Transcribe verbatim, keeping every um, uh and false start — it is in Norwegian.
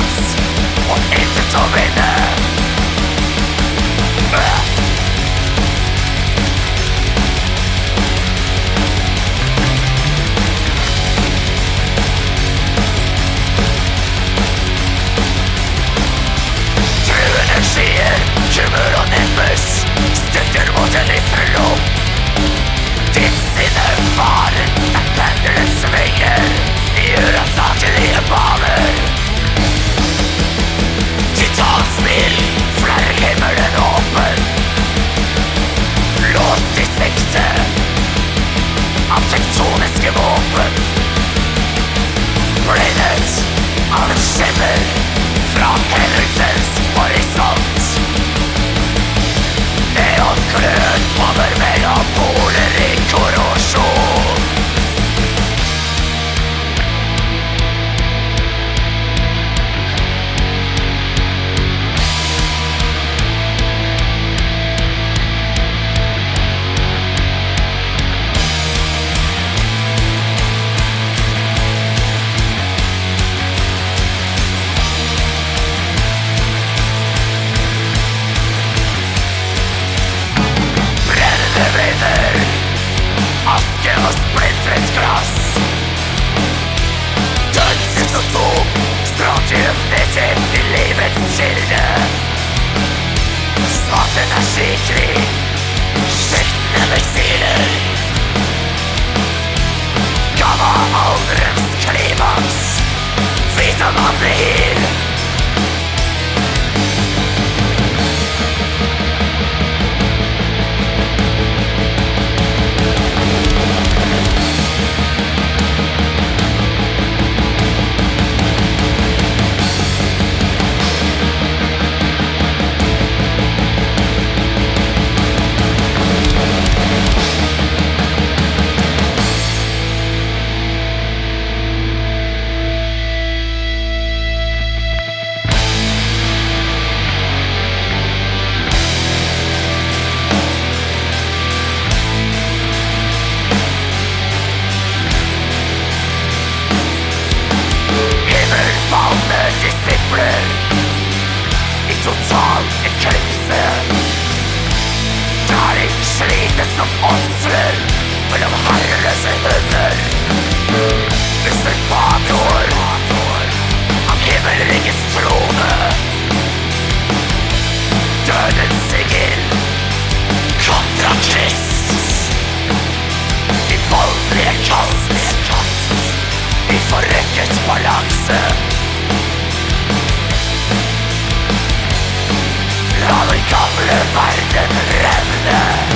dans og intet å vinne. Truende skyer, kummer og nimbus støtter mot en ytre rom. Ditt sinne farer, der pendelen svinger i uransakelige baner. Titanspill, flere himmelen åpen, låst i sikte av tektoniske våpen. Blindet av en skimmer fra hendelsens horisont. Neonglød over megapoler i korrosjon. Aske og splittret glass. Dødsisotop, strontium nitid i livets kilde. Svart energikrig, skiftende missiler. Gamma aldrens klimaks, vita man blir. Disipler i total eklipse, der de slites som åndsler mellom herreløse hunder. Usurpator av himmelrikets trone, dødens sigill kontra Krist. I voldelige kast, i forrykket balanse. La den gamle verden revne.